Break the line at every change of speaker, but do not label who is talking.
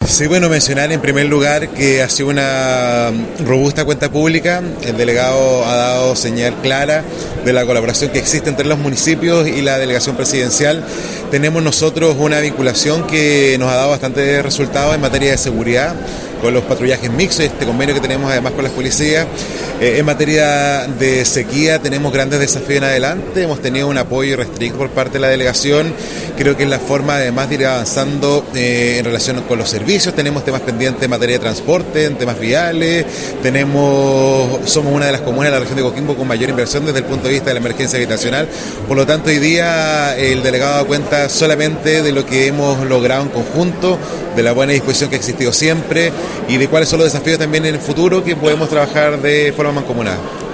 Sí, bueno, mencionar en primer lugar que ha sido una robusta cuenta pública. El delegado ha dado señal clara de la colaboración que existe entre los municipios y la delegación presidencial. Tenemos nosotros una vinculación que nos ha dado bastante resultados en materia de seguridad, con los patrullajes mixtos, este convenio que tenemos además con las policías. En materia de sequía tenemos grandes desafíos en adelante, hemos tenido un apoyo irrestricto por parte de la delegación. Creo que es la forma además de ir avanzando en relación con los servicios. Tenemos temas pendientes en materia de transporte, en temas viales, somos una de las comunas de la región de Coquimbo con mayor inversión desde el punto de vista de la emergencia habitacional. Por lo tanto, hoy día el delegado da cuenta solamente de lo que hemos logrado en conjunto, de la buena disposición que ha existido siempre y de cuáles son los desafíos también en el futuro que podemos trabajar de forma mancomunada.